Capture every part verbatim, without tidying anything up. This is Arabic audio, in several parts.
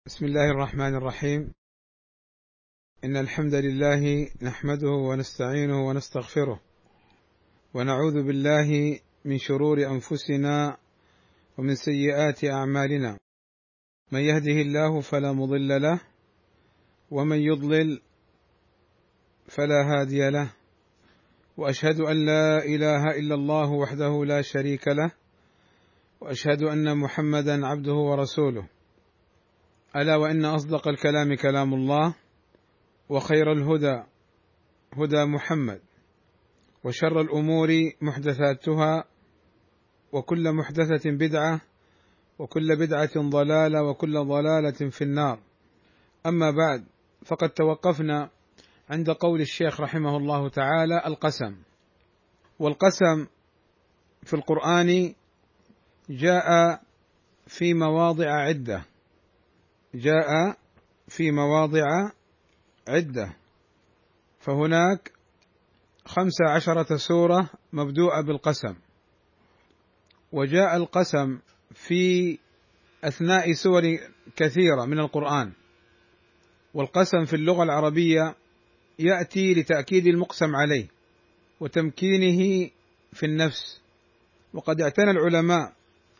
بسم الله الرحمن الرحيم. إن الحمد لله نحمده ونستعينه ونستغفره، ونعوذ بالله من شرور أنفسنا ومن سيئات أعمالنا. من يهده الله فلا مضل له، ومن يضلل فلا هادي له، وأشهد أن لا إله إلا الله وحده لا شريك له، وأشهد أن محمدا عبده ورسوله. ألا وإن أصدق الكلام كلام الله، وخير الهدى هدى محمد، وشر الأمور محدثاتها، وكل محدثة بدعة، وكل بدعة ضلالة، وكل ضلالة في النار. أما بعد، فقد توقفنا عند قول الشيخ رحمه الله تعالى: القسم. والقسم في القرآن جاء في مواضع عدة جاء في مواضع عدة فهناك خمس عشرة سورة مبدوءة بالقسم، وجاء القسم في أثناء سور كثيرة من القرآن. والقسم في اللغة العربية يأتي لتأكيد المقسم عليه وتمكينه في النفس. وقد اعتنى العلماء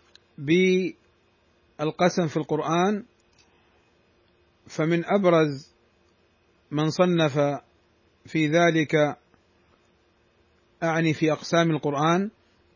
بالقسم في القرآن، فمن أبرز من صنف في ذلك، أعني في أقسام القرآن،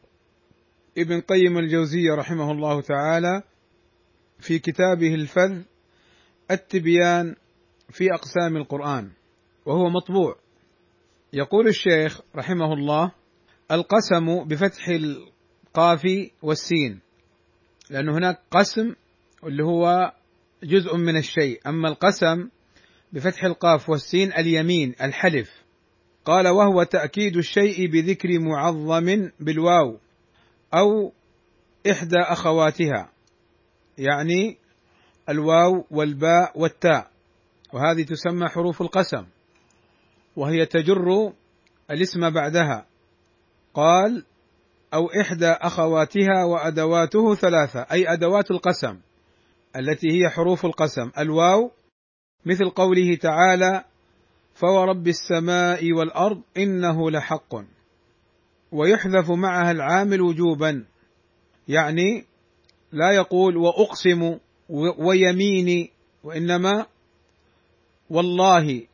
ابن قيم الجوزية رحمه الله تعالى في كتابه الفذ التبيان في أقسام القرآن، وهو مطبوع. يقول الشيخ رحمه الله: القسم بفتح القاف والسين، لأن هناك قسم اللي هو جزء من الشيء، أما القسم بفتح القاف والسين اليمين، الحلف. قال: وهو تأكيد الشيء بذكر معظم بالواو أو إحدى أخواتها، يعني الواو والباء والتاء، وهذه تسمى حروف القسم، وهي تجر الاسم بعدها. قال: أو إحدى أخواتها وأدواته ثلاثة، أي أدوات القسم التي هي حروف القسم. الواو مثل قوله تعالى: فورب السماء والأرض إنه لحق، ويحذف معها العامل وجوبا، يعني لا يقول وأقسم ويميني، وإنما والله،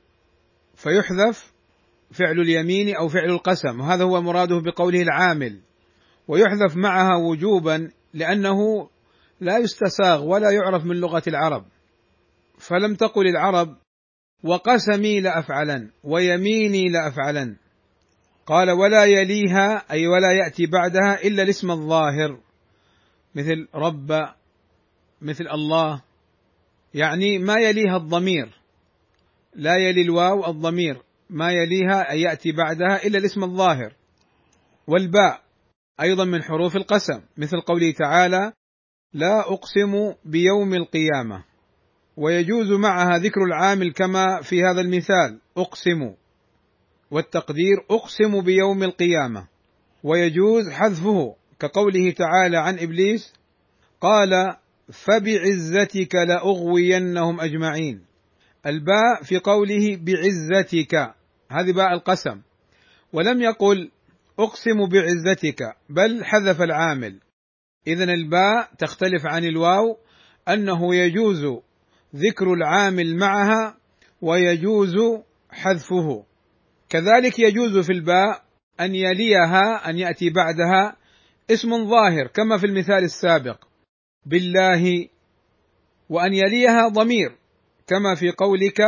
فيحذف فعل اليمين أو فعل القسم، وهذا هو مراده بقوله العامل. ويحذف معها وجوبا لأنه لا يستساغ ولا يعرف من لغة العرب، فلم تقل العرب وقسمي لأفعلن ويميني لأفعلن. قال: ولا يليها، أي ولا يأتي بعدها إلا الاسم الظاهر، مثل رب، مثل الله، يعني ما يليها الضمير، لا يلي الواو الضمير، ما يليها أي يأتي بعدها إلا الاسم الظاهر. والباء أيضا من حروف القسم، مثل قوله تعالى: لا أقسم بيوم القيامة، ويجوز معها ذكر العامل كما في هذا المثال أقسم، والتقدير أقسم بيوم القيامة. ويجوز حذفه كقوله تعالى عن إبليس: قال: فبعزتك لأغوينهم أجمعين. الباء في قوله بعزتك، هذه باء القسم، ولم يقل أقسم بعزتك، بل حذف العامل. إذن الباء تختلف عن الواو، أنه يجوز ذكر العامل معها ويجوز حذفه. كذلك يجوز في الباء أن يليها، أن يأتي بعدها اسم ظاهر كما في المثال السابق بالله، وأن يليها ضمير كما في قولك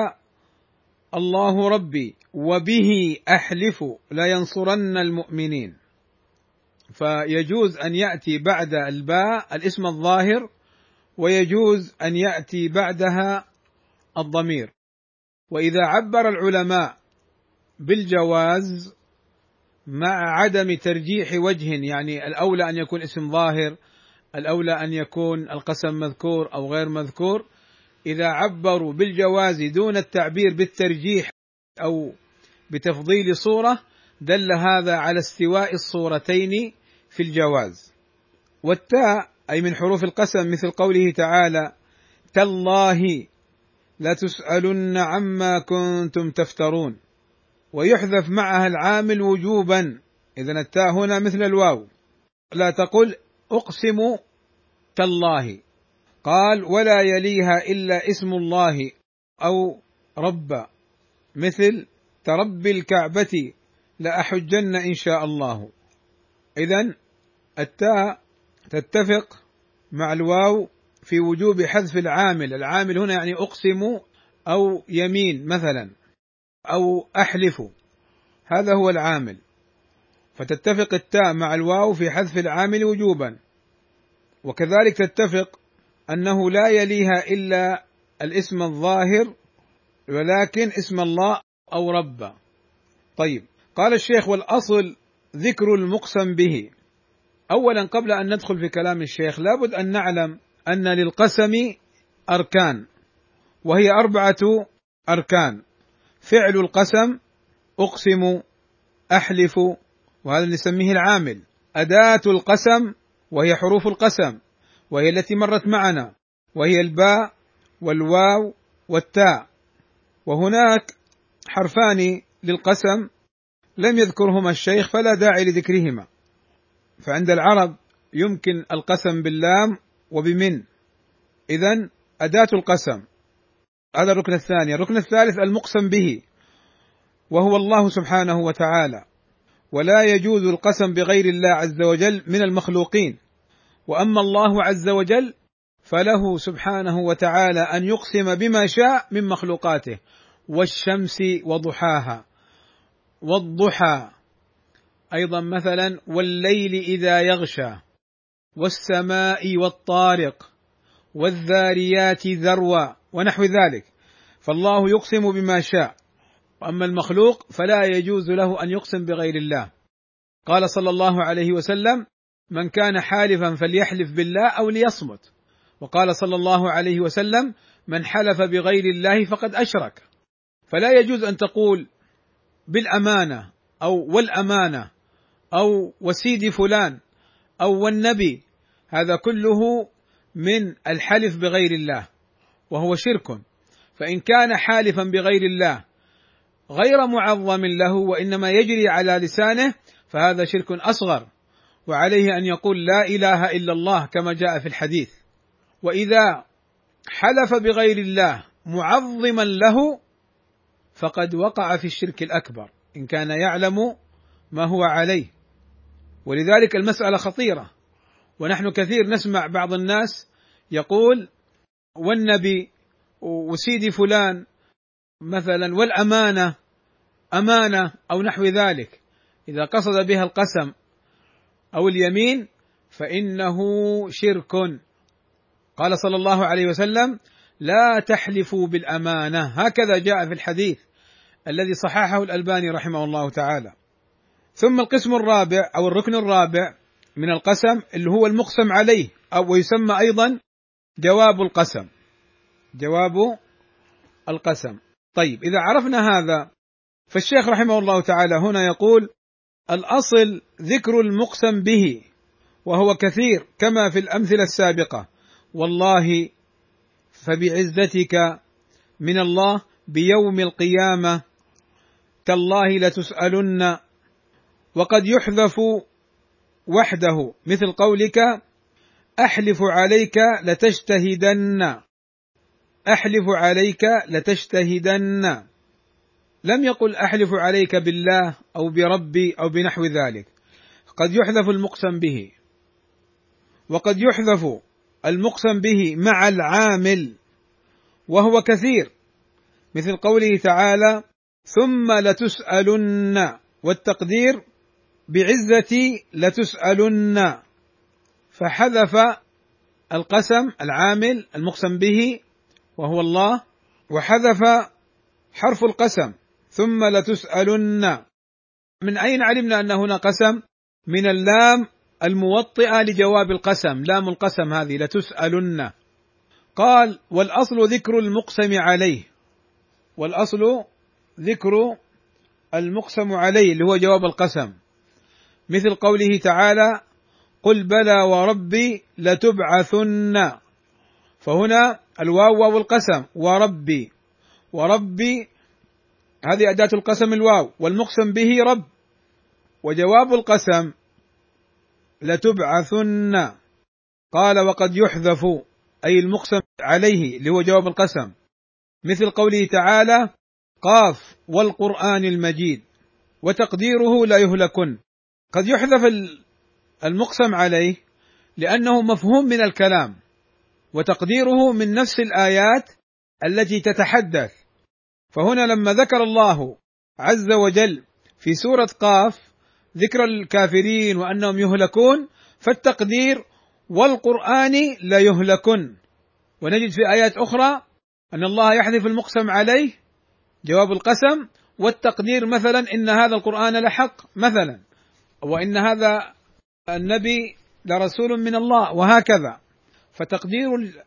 الله ربي وبه أحلف لينصرن المؤمنين. فيجوز أن يأتي بعد الباء الاسم الظاهر، ويجوز أن يأتي بعدها الضمير. وإذا عبر العلماء بالجواز مع عدم ترجيح وجه، يعني الأولى أن يكون اسم ظاهر، الأولى أن يكون القسم مذكور أو غير مذكور، إذا عبروا بالجواز دون التعبير بالترجيح أو بتفضيل صورة، دل هذا على استواء الصورتين في الجواز. والتاء أي من حروف القسم، مثل قوله تعالى: تالله لتسألن عما كنتم تفترون، ويحذف معها العامل وجوبا، إذن التاء هنا مثل الواو، لا تقل أقسم تالله. قال ولا يليها إلا اسم الله أو رب، مثل تربي الكعبة لأحجن إن شاء الله. إذن التاء تتفق مع الواو في وجوب حذف العامل، العامل هنا يعني أقسم أو يمين مثلا أو أحلف، هذا هو العامل، فتتفق التاء مع الواو في حذف العامل وجوبا. وكذلك تتفق أنه لا يليها إلا الاسم الظاهر ولكن اسم الله أو رب. طيب، قال الشيخ والأصل ذكر المقسم به. أولا قبل أن ندخل في كلام الشيخ لابد أن نعلم أن للقسم أركان، وهي أربعة أركان: فعل القسم، أقسم، أحلف، وهذا نسميه العامل. أداة القسم وهي حروف القسم، وهي التي مرت معنا، وهي الباء والواو والتاء. وهناك حرفان للقسم لم يذكرهما الشيخ فلا داعي لذكرهما، فعند العرب يمكن القسم باللام وبمن. إذن أداة القسم، هذا الركن الثاني. الركن الثالث المقسم به، وهو الله سبحانه وتعالى، ولا يجوز القسم بغير الله عز وجل من المخلوقين. وأما الله عز وجل فله سبحانه وتعالى أن يقسم بما شاء من مخلوقاته، والشمس وضحاها، والضحى أيضا مثلا، والليل إذا يغشى، والسماء والطارق، والذاريات ذروا، ونحو ذلك. فالله يقسم بما شاء، وأما المخلوق فلا يجوز له أن يقسم بغير الله. قال صلى الله عليه وسلم: من كان حالفا فليحلف بالله أو ليصمت. وقال صلى الله عليه وسلم: من حلف بغير الله فقد أشرك. فلا يجوز أن تقول بالأمانة أو والأمانة أو وسيد فلان أو والنبي، هذا كله من الحلف بغير الله وهو شرك. فإن كان حالفا بغير الله غير معظم له وإنما يجري على لسانه فهذا شرك أصغر، وعليه أن يقول لا إله إلا الله كما جاء في الحديث. وإذا حلف بغير الله معظما له فقد وقع في الشرك الأكبر إن كان يعلم ما هو عليه. ولذلك المسألة خطيرة، ونحن كثير نسمع بعض الناس يقول والنبي وسيدي فلان مثلا، والأمانة أمانة أو نحو ذلك، إذا قصد بها القسم أو اليمين فإنه شرك. قال صلى الله عليه وسلم: لا تحلفوا بالأمانة، هكذا جاء في الحديث الذي صححه الألباني رحمه الله تعالى. ثم القسم الرابع أو الركن الرابع من القسم اللي هو المقسم عليه، أو ويسمى أيضا جواب القسم، جواب القسم. طيب، إذا عرفنا هذا فالشيخ رحمه الله تعالى هنا يقول: الأصل ذكر المقسم به، وهو كثير كما في الأمثلة السابقة: والله، فبعزتك، من الله، بيوم القيامة، تالله لتسألن. وقد يحذف وحده مثل قولك أحلف عليك لتجتهدن، أحلف عليك لتجتهدن، لم يقل أحلف عليك بالله أو بربي أو بنحو ذلك. قد يحذف المقسم به، وقد يحذف المقسم به مع العامل وهو كثير، مثل قوله تعالى: ثم لتسألن، والتقدير بعزتي لتسألن، فحذف القسم العامل المقسم به وهو الله، وحذف حرف القسم ثم لتسألن. من أين علمنا أن هنا قسم؟ من اللام الموطئة لجواب القسم، لام القسم هذه لتسألن. قال: والأصل ذكر المقسم عليه، والأصل ذكر المقسم عليه اللي هو جواب القسم، مثل قوله تعالى: قل بلى وربي لتبعثن. فهنا الواو واو القسم، وربي، وربي هذه أداة القسم الواو، والمقسم به رب، وجواب القسم لتبعثن. قال وقد يحذف أي المقسم عليه اللي هو جواب القسم، مثل قوله تعالى قاف والقرآن المجيد، وتقديره لا يهلكن. قد يحذف المقسم عليه لأنه مفهوم من الكلام، وتقديره من نفس الآيات التي تتحدث. فهنا لما ذكر الله عز وجل في سورة قاف ذكر الكافرين وأنهم يهلكون، فالتقدير والقرآن لا يهلكن. ونجد في آيات أخرى أن الله يحذف المقسم عليه جواب القسم، والتقدير مثلا إن هذا القرآن لحق مثلا، وإن هذا النبي لرسول من الله، وهكذا. فتقدير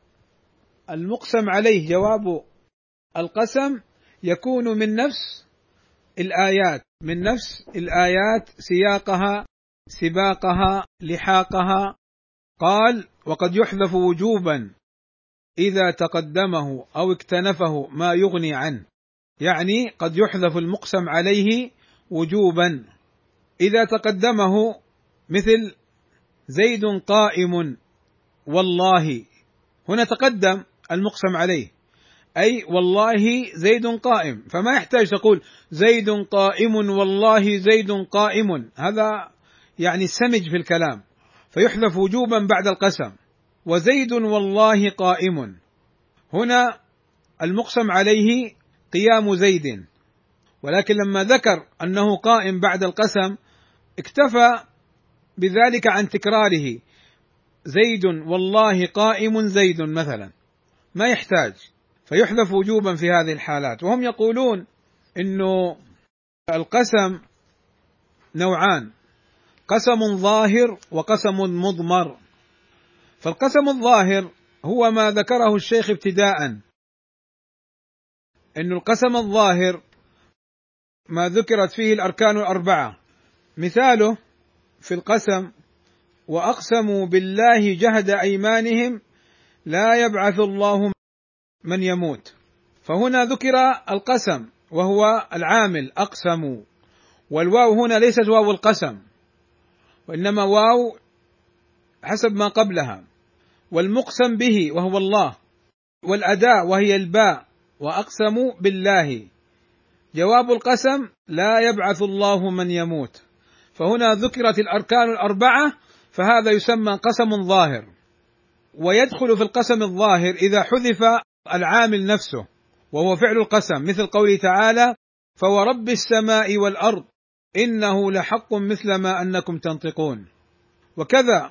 المقسم عليه جواب القسم يكون من نفس الآيات، من نفس الآيات سياقها، سباقها، لحاقها. قال وقد يحذف وجوبا إذا تقدمه أو اكتنفه ما يغني عنه، يعني قد يحذف المقسم عليه وجوبا إذا تقدمه، مثل زيد قائم والله، هنا تقدم المقسم عليه أي والله زيد قائم، فما يحتاج تقول زيد قائم والله زيد قائم، هذا يعني سمج في الكلام، فيحذف وجوبا بعد القسم. وزيد والله قائم، هنا المقسم عليه قيام زيد، ولكن لما ذكر أنه قائم بعد القسم اكتفى بذلك عن تكراره زيد والله قائم زيد مثلا، ما يحتاج، فيحذف وجوبا في هذه الحالات. وهم يقولون إنه القسم نوعان، قسم ظاهر وقسم مضمر. فالقسم الظاهر هو ما ذكره الشيخ ابتداء، إن القسم الظاهر ما ذكرت فيه الأركان الأربعة، مثاله في القسم وأقسموا بالله جهد أيمانهم لا يبعث الله من يموت. فهنا ذكر القسم وهو العامل أقسموا، والواو هنا ليست واو القسم، وإنما واو حسب ما قبلها، والمقسم به وهو الله، والأداة وهي الباء، وأقسموا بالله جواب القسم لا يبعث الله من يموت. فهنا ذكرت الأركان الأربعة، فهذا يسمى قسم ظاهر. ويدخل في القسم الظاهر إذا حذف العامل نفسه وهو فعل القسم، مثل قوله تعالى فورب السماء والأرض إنه لحق مثل ما أنكم تنطقون. وكذا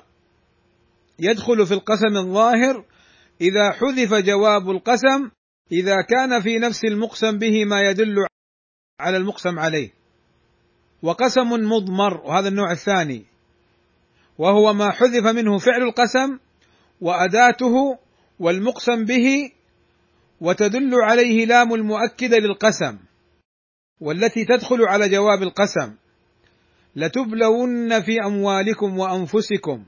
يدخل في القسم الظاهر إذا حذف جواب القسم إذا كان في نفس المقسم به ما يدل على المقسم عليه. وقسم مضمر، وهذا النوع الثاني، وهو ما حذف منه فعل القسم وأداته والمقسم به، وتدل عليه لام المؤكدة للقسم والتي تدخل على جواب القسم، لتبلون في أموالكم وأنفسكم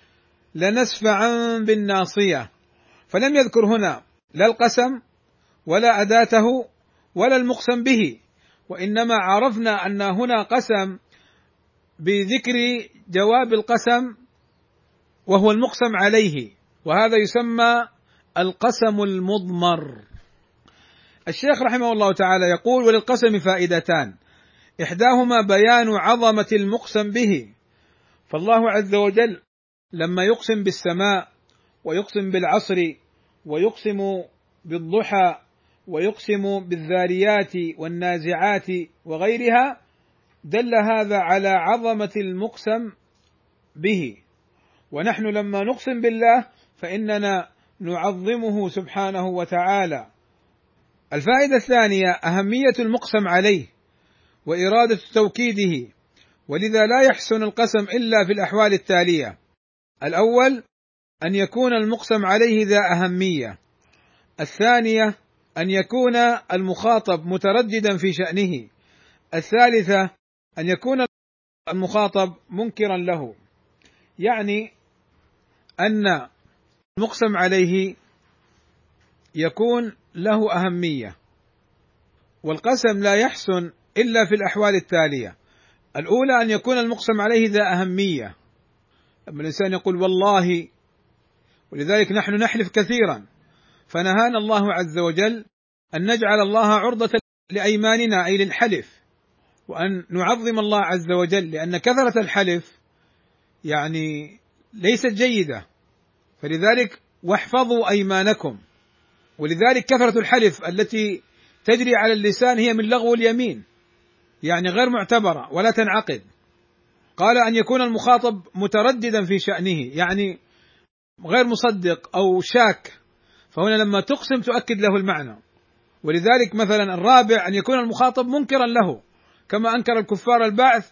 لنسفعا بالناصية. فلم يذكر هنا لا القسم ولا أداته ولا المقسم به، وإنما عرفنا أن هنا قسم بذكر جواب القسم وهو المقسم عليه، وهذا يسمى القسم المضمر. الشيخ رحمه الله تعالى يقول وللقسم فائدتان، إحداهما بيان عظمة المقسم به، فالله عز وجل لما يقسم بالسماء ويقسم بالعصر ويقسم بالضحى ويقسم بالذاريات والنازعات وغيرها، دل هذا على عظمة المقسم به. ونحن لما نقسم بالله فإننا نعظمه سبحانه وتعالى. الفائدة الثانية أهمية المقسم عليه وإرادة توكيده، ولذا لا يحسن القسم إلا في الأحوال التالية: الأول أن يكون المقسم عليه ذا أهمية، الثانية أن يكون المخاطب مترددا في شأنه، الثالثة أن يكون المخاطب منكرا له، يعني أن المقسم عليه يكون له أهمية، والقسم لا يحسن إلا في الأحوال التالية: الأولى أن يكون المقسم عليه ذا أهمية، لما الإنسان يقول والله، ولذلك نحن نحلف كثيرا، فنهانا الله عز وجل أن نجعل الله عرضة لأيماننا أي للحلف، وأن نعظم الله عز وجل، لأن كثرة الحلف يعني ليست جيدة، فلذلك واحفظوا أيمانكم. ولذلك كثرة الحلف التي تجري على اللسان هي من لغو اليمين، يعني غير معتبرة ولا تنعقد. قال أن يكون المخاطب مترددا في شأنه، يعني غير مصدق أو شاك، فهنا لما تقسم تؤكد له المعنى. ولذلك مثلا الرابع أن يكون المخاطب منكرا له، كما أنكر الكفار البعث،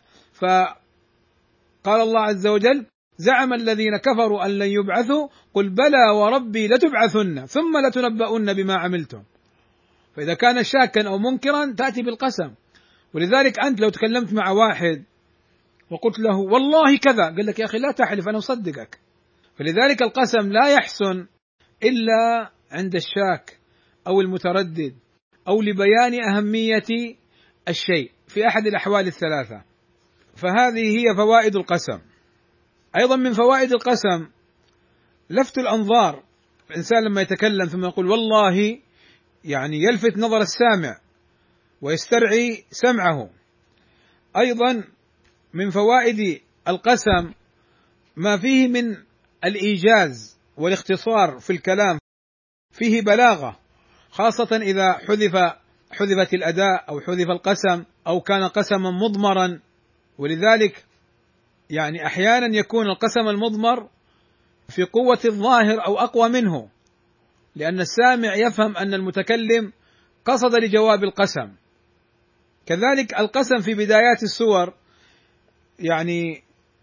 فقال الله عز وجل: زعم الذين كفروا أن لن يبعثوا قل بلى وربي لتبعثن ثم لتنبؤن بما عملتم. فإذا كان شاكا أو منكرا تأتي بالقسم. ولذلك أنت لو تكلمت مع واحد وقلت له والله كذا، قال لك يا أخي لا تحلف أنا أصدقك. فلذلك القسم لا يحسن إلا عند الشاك أو المتردد أو لبيان أهمية الشيء في أحد الأحوال الثلاثة. فهذه هي فوائد القسم. أيضا من فوائد القسم لفت الأنظار. الإنسان لما يتكلم ثم يقول والله، يعني يلفت نظر السامع ويسترعي سمعه. أيضا من فوائد القسم ما فيه من الإيجاز والاختصار في الكلام، فيه بلاغة، خاصة إذا حذف حذفت الأداة أو حذف القسم أو كان قسما مضمرا. ولذلك يعني أحيانا يكون القسم المضمر في قوة الظاهر أو أقوى منه، لأن السامع يفهم أن المتكلم قصد لجواب القسم. كذلك القسم في بدايات السور يعني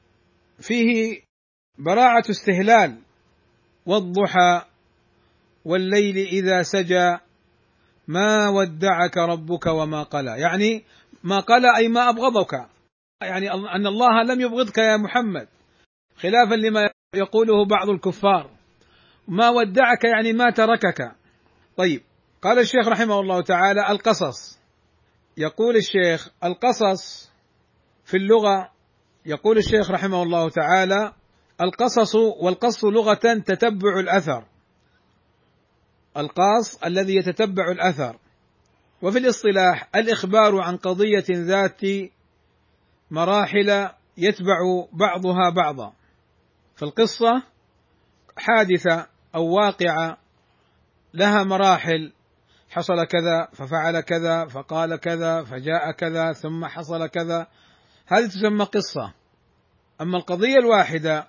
فيه براعة استهلال: والضحى والليل إذا سجى ما ودعك ربك وما قلى، يعني ما قلى أي ما أبغضك، يعني أن الله لم يبغضك يا محمد، خلافا لما يقوله بعض الكفار. ما ودعك يعني ما تركك. طيب، قال الشيخ رحمه الله تعالى: القصص. يقول الشيخ: القصص في اللغة، يقول الشيخ رحمه الله تعالى: القصص، والقص لغة تتبع الأثر، القاص الذي يتتبع الأثر، وفي الاصطلاح الإخبار عن قضية ذات مراحل يتبع بعضها بعضا. فالقصة حادثة أو واقعة لها مراحل، حصل كذا ففعل كذا فقال كذا فجاء كذا ثم حصل كذا، هذه تسمى قصة. أما القضية الواحدة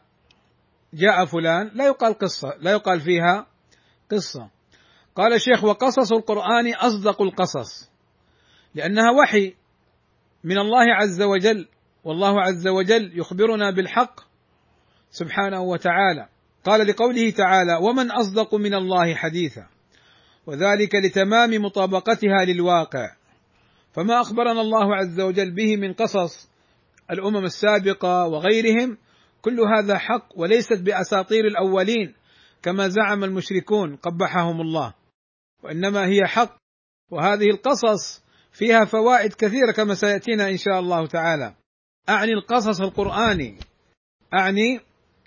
جاء فلان لا يقال قصة، لا يقال فيها قصة. قال الشيخ: وقصص القرآن أصدق القصص، لأنها وحي من الله عز وجل، والله عز وجل يخبرنا بالحق سبحانه وتعالى. قال لقوله تعالى: ومن أصدق من الله حديثا، وذلك لتمام مطابقتها للواقع. فما أخبرنا الله عز وجل به من قصص الأمم السابقة وغيرهم كل هذا حق، وليست بأساطير الأولين كما زعم المشركون قبحهم الله، وإنما هي حق. وهذه القصص فيها فوائد كثيرة كما سيأتينا إن شاء الله تعالى. أعني القصص القرآني، أعني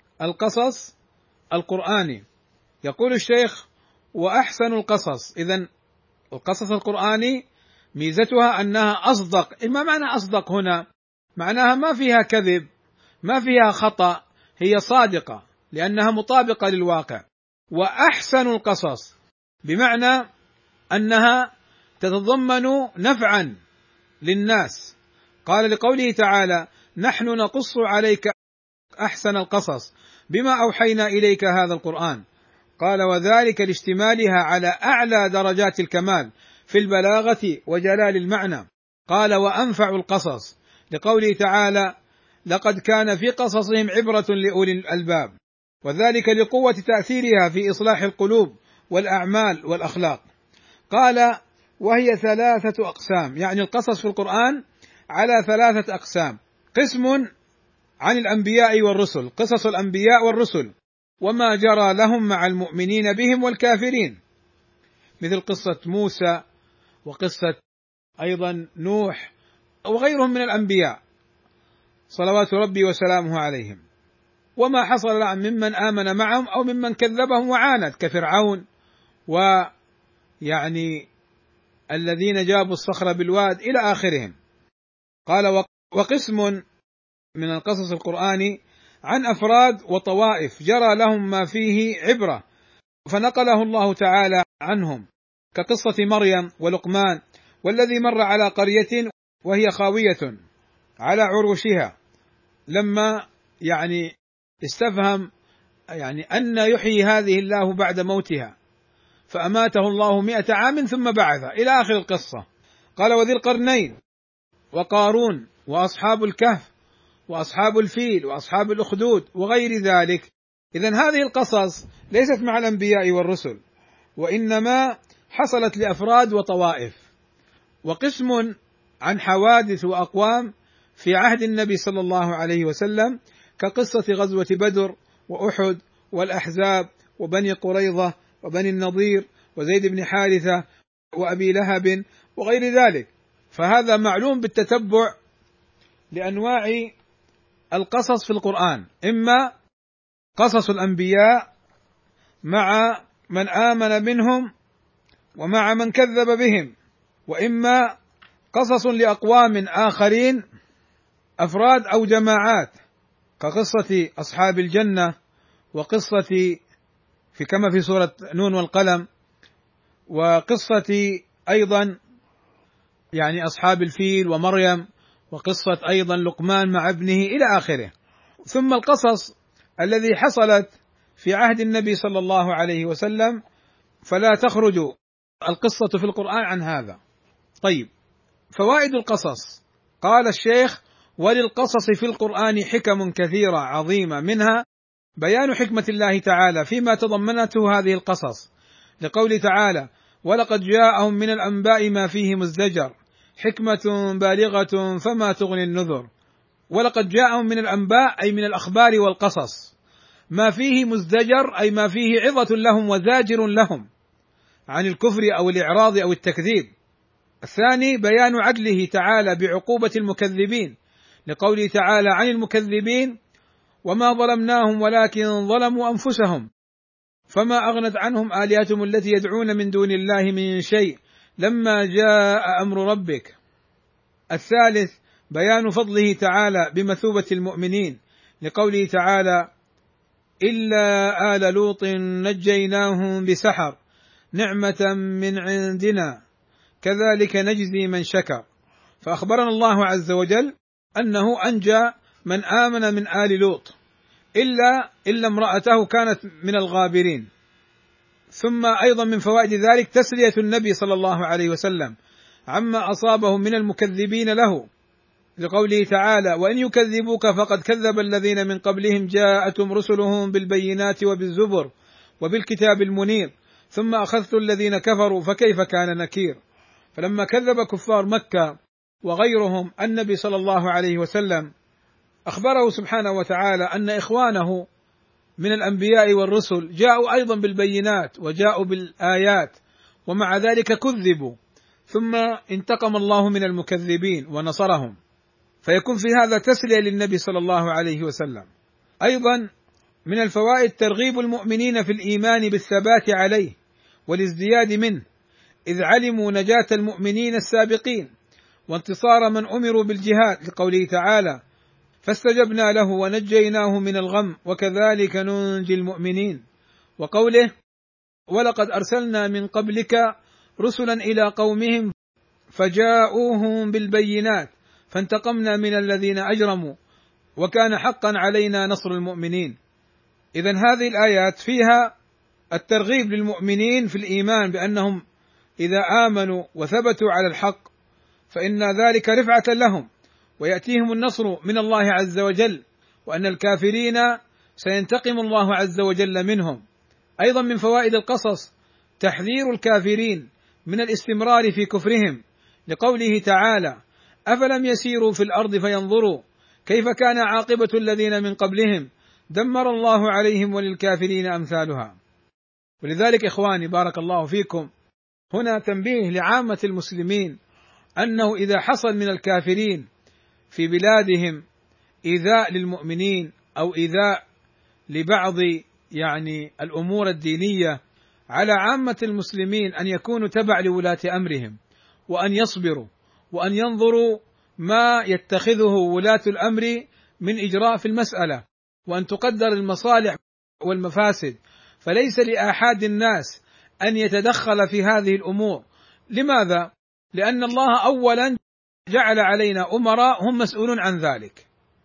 القصص القرآني. يقول الشيخ: وأحسن القصص. إذن القصص القرآني ميزتها أنها أصدق. ما معنى أصدق هنا؟ معناها ما فيها كذب، ما فيها خطأ، هي صادقة لأنها مطابقة للواقع. وأحسن القصص بمعنى أنها تتضمن نفعا للناس. قال لقوله تعالى: نحن نقص عليك أحسن القصص بما أوحينا إليك هذا القرآن. قال: وذلك لاشتمالها على أعلى درجات الكمال في البلاغة وجلال المعنى. قال: وأنفع القصص لقوله تعالى: لقد كان في قصصهم عبرة لأولي الألباب، وذلك لقوة تأثيرها في إصلاح القلوب والأعمال والأخلاق. قال: وهي ثلاثة أقسام، يعني القصص في القرآن على ثلاثة أقسام: قسم عن الأنبياء والرسل، قصص الأنبياء والرسل وما جرى لهم مع المؤمنين بهم والكافرين. مثل قصة موسى وقصة أيضا نوح وغيرهم من الأنبياء صلوات ربي وسلامه عليهم، وما حصل لهم ممن آمن معهم أو ممن كذبهم وعاند كفرعون ويعني الذين جابوا الصخر بالواد إلى آخرهم. قال وقسم من القصص القرآني عن أفراد وطوائف جرى لهم ما فيه عبرة فنقله الله تعالى عنهم، كقصة مريم ولقمان والذي مر على قرية وهي خاوية على عروشها لما يعني استفهم يعني أن يحيي هذه الله بعد موتها فأماته الله مئة عام ثم بعثه إلى آخر القصة. قال وذي القرنين وقارون وأصحاب الكهف وأصحاب الفيل وأصحاب الأخدود وغير ذلك. إذن هذه القصص ليست مع الأنبياء والرسل، وإنما حصلت لأفراد وطوائف. وقسم عن حوادث وأقوام في عهد النبي صلى الله عليه وسلم كقصة غزوة بدر وأحد والأحزاب وبني قريظة وبني النضير وزيد بن حارثة وأبي لهب وغير ذلك. فهذا معلوم بالتتبع لأنواع القصص في القرآن، إما قصص الأنبياء مع من آمن منهم ومع من كذب بهم، وإما قصص لأقوام آخرين أفراد أو جماعات كقصة أصحاب الجنة وقصة في كما في سورة نون والقلم، وقصة أيضا يعني أصحاب الفيل ومريم، وقصة أيضا لقمان مع ابنه إلى آخره. ثم القصص الذي حصلت في عهد النبي صلى الله عليه وسلم فلا تخرج القصة في القرآن عن هذا. طيب، فوائد القصص. قال الشيخ وللقصص في القرآن حكم كثيرة عظيمة، منها بيان حكمة الله تعالى فيما تضمنته هذه القصص، لقوله تعالى ولقد جاءهم من الأنباء ما فيه مزدجر حكمة بالغة فما تغني النذر. ولقد جاءهم من الأنباء أي من الأخبار والقصص ما فيه مزدجر أي ما فيه عظة لهم وزاجر لهم عن الكفر أو الإعراض أو التكذيب. الثاني بيان عدله تعالى بعقوبة المكذبين، لقوله تعالى عن المكذبين وما ظلمناهم ولكن ظلموا أنفسهم فما أغنت عنهم آلهتهم التي يدعون من دون الله من شيء لما جاء أمر ربك. الثالث بيان فضله تعالى بمثوبة المؤمنين، لقوله تعالى إلا آل لوط نجيناهم بسحر نعمة من عندنا كذلك نجزي من شكر. فأخبرنا الله عز وجل أنه أنجى من آمن من آل لوط إلا إلا امرأته كانت من الغابرين. ثم أيضا من فوائد ذلك تسلية النبي صلى الله عليه وسلم عما أصابهم من المكذبين له، لقوله تعالى وإن يكذبوك فقد كذب الذين من قبلهم جاءتهم رسلهم بالبينات وبالزبر وبالكتاب المنير ثم أخذت الذين كفروا فكيف كان نكير. فلما كذب كفار مكة وغيرهم النبي صلى الله عليه وسلم أخبره سبحانه وتعالى أن إخوانه من الأنبياء والرسل جاءوا أيضا بالبينات وجاءوا بالآيات ومع ذلك كذبوا، ثم انتقم الله من المكذبين ونصرهم، فيكون في هذا تسلية للنبي صلى الله عليه وسلم. أيضا من الفوائد ترغيب المؤمنين في الإيمان بالثبات عليه والازدياد منه، إذ علموا نجاة المؤمنين السابقين وانتصار من أمروا بالجهاد، لقوله تعالى فاستجبنا له ونجيناه من الغم وكذلك ننجي المؤمنين. وقوله ولقد أرسلنا من قبلك رسلا إلى قومهم فجاءوهم بالبينات فانتقمنا من الذين أجرموا وكان حقا علينا نصر المؤمنين. إذن هذه الآيات فيها الترغيب للمؤمنين في الإيمان بأنهم إذا آمنوا وثبتوا على الحق فإن ذلك رفعة لهم ويأتيهم النصر من الله عز وجل، وأن الكافرين سينتقم الله عز وجل منهم. أيضا من فوائد القصص تحذير الكافرين من الاستمرار في كفرهم، لقوله تعالى أفلم يسيروا في الأرض فينظروا كيف كان عاقبة الذين من قبلهم دمر الله عليهم وللكافرين أمثالها. ولذلك إخواني بارك الله فيكم هنا تنبيه لعامة المسلمين أنه إذا حصل من الكافرين في بلادهم إيذاء للمؤمنين أو إيذاء لبعض يعني الأمور الدينية، على عامة المسلمين أن يكونوا تبع لولاة أمرهم، وأن يصبروا وأن ينظروا ما يتخذه ولاة الأمر من إجراء في المسألة، وأن تقدر المصالح والمفاسد، فليس لآحاد الناس أن يتدخل في هذه الأمور. لماذا؟ لأن الله أولا جعل علينا أمراء هم مسؤولون عن ذلك،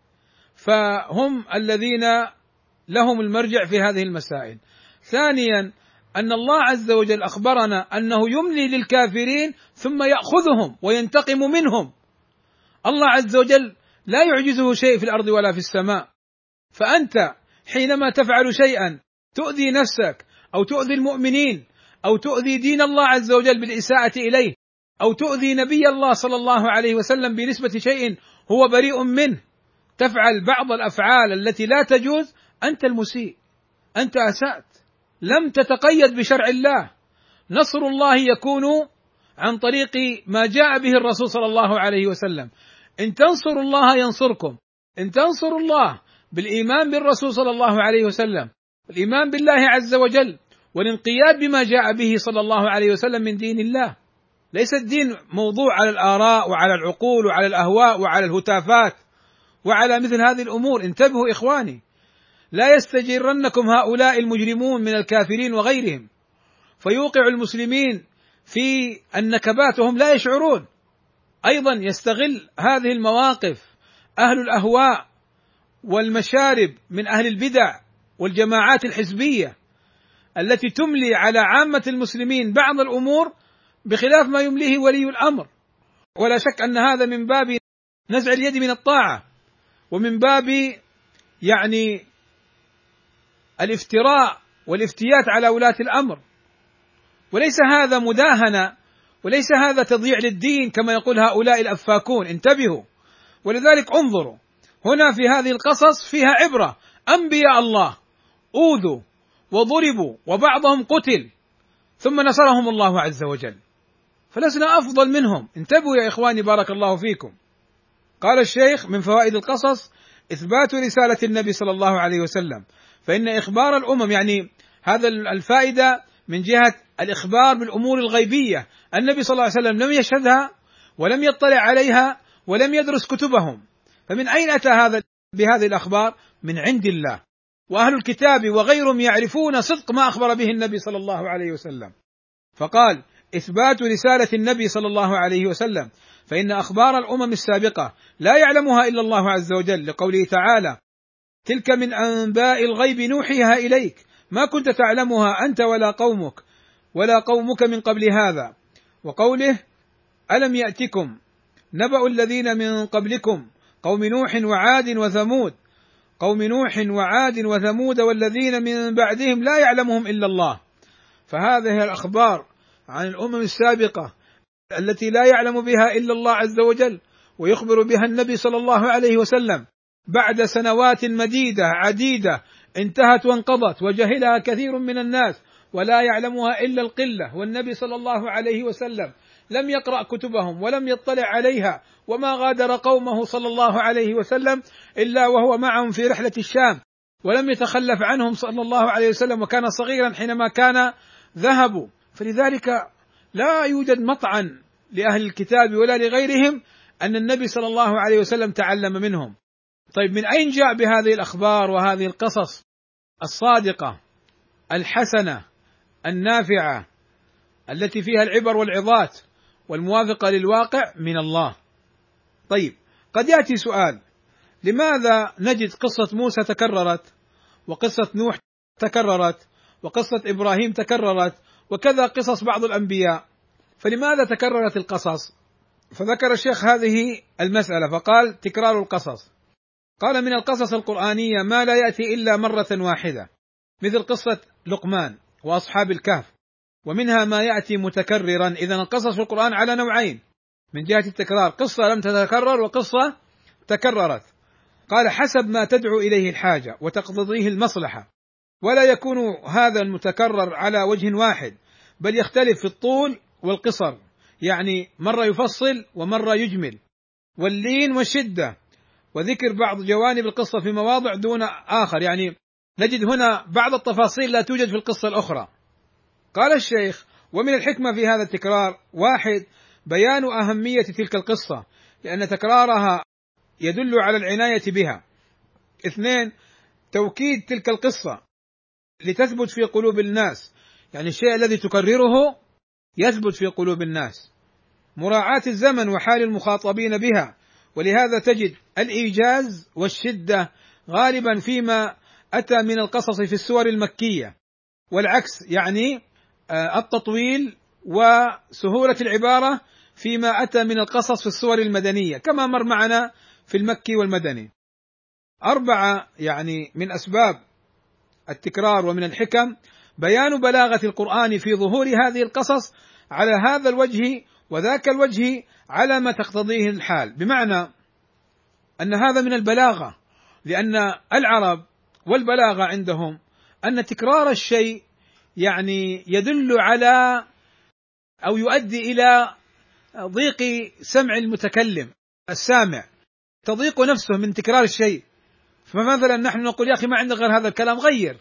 فهم الذين لهم المرجع في هذه المسائل. ثانيا أن الله عز وجل أخبرنا أنه يملي للكافرين ثم يأخذهم وينتقم منهم. الله عز وجل لا يعجزه شيء في الأرض ولا في السماء، فأنت حينما تفعل شيئا تؤذي نفسك أو تؤذي المؤمنين أو تؤذي دين الله عز وجل بالإساءة إليه، أو تؤذي نبي الله صلى الله عليه وسلم بنسبة شيء هو بريء منه، تفعل بعض الأفعال التي لا تجوز، أنت المسيء، أنت أسأت، لم تتقيد بشرع الله. نصر الله يكون عن طريق ما جاء به الرسول صلى الله عليه وسلم. إن تنصروا الله ينصركم، إن تنصروا الله بالإيمان بالرسول صلى الله عليه وسلم، الإيمان بالله عز وجل، والانقياد بما جاء به صلى الله عليه وسلم من دين الله. ليس الدين موضوع على الآراء وعلى العقول وعلى الأهواء وعلى الهتافات وعلى مثل هذه الأمور. انتبهوا إخواني، لا يستجرنكم هؤلاء المجرمون من الكافرين وغيرهم فيوقع المسلمين في النكبات وهم لا يشعرون. أيضا يستغل هذه المواقف أهل الأهواء والمشارب من أهل البدع والجماعات الحزبية التي تملي على عامة المسلمين بعض الأمور بخلاف ما يمليه ولي الأمر. ولا شك أن هذا من باب نزع اليد من الطاعة، ومن باب يعني الافتراء والافتيات على ولاة الأمر، وليس هذا مداهنة، وليس هذا تضييع للدين كما يقول هؤلاء الأفاكون. انتبهوا. ولذلك انظروا هنا في هذه القصص فيها عبرة. أنبياء الله أوذوا وضربوا وبعضهم قتل ثم نصرهم الله عز وجل، فلسنا أفضل منهم. انتبهوا يا إخواني بارك الله فيكم. قال الشيخ من فوائد القصص إثبات رسالة النبي صلى الله عليه وسلم، فإن إخبار الأمم، يعني هذا الفائدة من جهة الإخبار بالأمور الغيبية، النبي صلى الله عليه وسلم لم يشهدها ولم يطلع عليها ولم يدرس كتبهم، فمن أين أتى هذا بهذه الأخبار؟ من عند الله. وأهل الكتاب وغيرهم يعرفون صدق ما أخبر به النبي صلى الله عليه وسلم. فقال إثبات رسالة النبي صلى الله عليه وسلم، فإن أخبار الأمم السابقة لا يعلمها إلا الله عز وجل، لقوله تعالى: تلك من أنباء الغيب نوحيها إليك ما كنت تعلمها أنت ولا قومك ولا قومك من قبل هذا. وقوله: ألم يأتكم نبأ الذين من قبلكم قوم نوح وعاد وثمود قوم نوح وعاد وثمود والذين من بعدهم لا يعلمهم إلا الله. فهذه الأخبار عن الأمم السابقة التي لا يعلم بها إلا الله عز وجل، ويخبر بها النبي صلى الله عليه وسلم بعد سنوات مديدة عديدة انتهت وانقضت وجهلها كثير من الناس ولا يعلمها إلا القلة، والنبي صلى الله عليه وسلم لم يقرأ كتبهم ولم يطلع عليها، وما غادر قومه صلى الله عليه وسلم إلا وهو معهم في رحلة الشام، ولم يتخلف عنهم صلى الله عليه وسلم، وكان صغيرا حينما كان ذهبوا. فلذلك لا يوجد مطعن لأهل الكتاب ولا لغيرهم أن النبي صلى الله عليه وسلم تعلم منهم. طيب من أين جاء بهذه الأخبار وهذه القصص الصادقة الحسنة النافعة التي فيها العبر والعظات والموافقة للواقع؟ من الله. طيب قد يأتي سؤال: لماذا نجد قصة موسى تكررت، وقصة نوح تكررت، وقصة إبراهيم تكررت، وكذا قصص بعض الأنبياء، فلماذا تكررت القصص؟ فذكر الشيخ هذه المسألة فقال: تكرار القصص. قال: من القصص القرآنية ما لا يأتي إلا مرة واحدة، مثل قصة لقمان وأصحاب الكهف، ومنها ما يأتي متكررا. إذن القصص في القرآن على نوعين من جهة التكرار: قصة لم تتكرر وقصة تكررت. قال: حسب ما تدعو إليه الحاجة وتقتضيه المصلحة، ولا يكون هذا المتكرر على وجه واحد، بل يختلف في الطول والقصر، يعني مرة يفصل ومرة يجمل، واللين والشدة، وذكر بعض جوانب القصة في مواضع دون آخر، يعني نجد هنا بعض التفاصيل لا توجد في القصة الأخرى. قال الشيخ: ومن الحكمة في هذا التكرار: واحد، بيان أهمية تلك القصة لأن تكرارها يدل على العناية بها. اثنين، توكيد تلك القصة لتثبت في قلوب الناس، يعني الشيء الذي تكرره يثبت في قلوب الناس. مراعاة الزمن وحال المخاطبين بها، ولهذا تجد الإيجاز والشدة غالبا فيما أتى من القصص في السور المكية، والعكس يعني التطويل وسهولة العبارة فيما أتى من القصص في السور المدنية، كما مر معنا في المكي والمدني. أربعة، يعني من أسباب التكرار ومن الحكم بيان بلاغة القرآن في ظهور هذه القصص على هذا الوجه وذاك الوجه على ما تقتضيه الحال، بمعنى أن هذا من البلاغة، لأن العرب والبلاغة عندهم أن تكرار الشيء يعني يدل على أو يؤدي إلى ضيق سمع المتكلم السامع، تضيق نفسه من تكرار الشيء. فمثلا نحن نقول: يا أخي ما عندك غير هذا الكلام، غير.